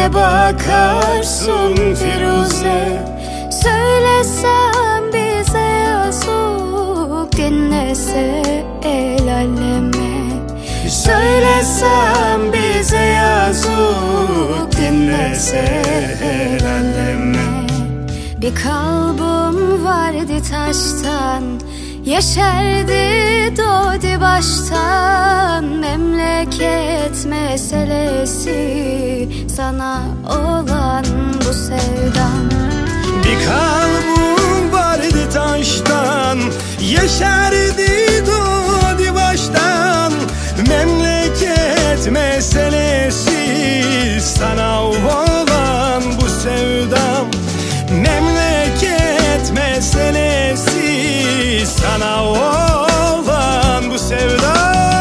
Ne bakarsın Firuze? Söylesem bize yazık, dinlese el aleme. Söylesem bize yazık, dinlese el aleme. Bir kalbim vardı taştan, yeşerdi doğdu baştan. Memleket meselesi, sana olan bu sevdam. Bir kalbim vardı taştan, yeşerdi doğdu baştan. Memleket meselesi, sana olan bu sevdam. Memleket meselesi, sana olan bu sevdam.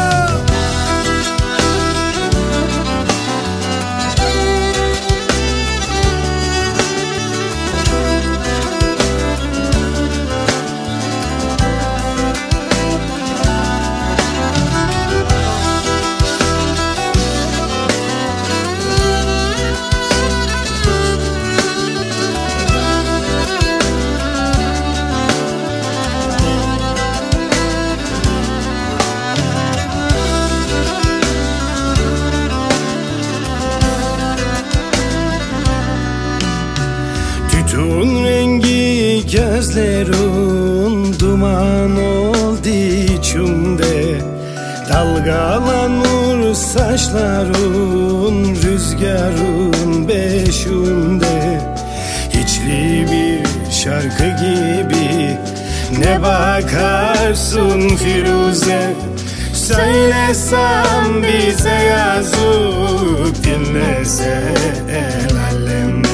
Tütün rengi gözlerin, duman oldu içimde. Dalgalanır saçların, rüzgarın beşinde. İçli bir şarkı gibi, ne bakarsın Firuze? Söylesem bize yazık, dinlese el aleme.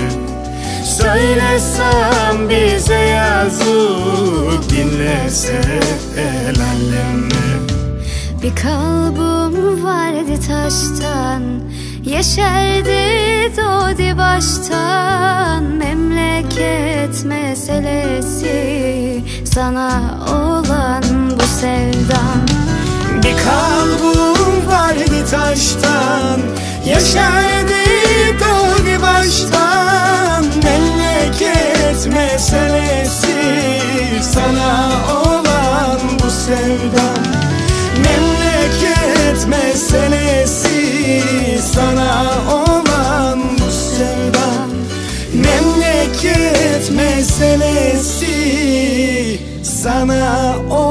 Söylesem bize yazık, dinlese el aleme. Bir kalbim vardı taştan, yeşerdi doğdu baştan. Memleket meselesi, sana olan bu sevdam. Bir kalbim vardı taştan, yeşerdi doğdu baştan. Memleket meselesi, sana olan bu sevdam. Memleket meselesi, sana olan bu sevdam. Memleket meselesi, sana olan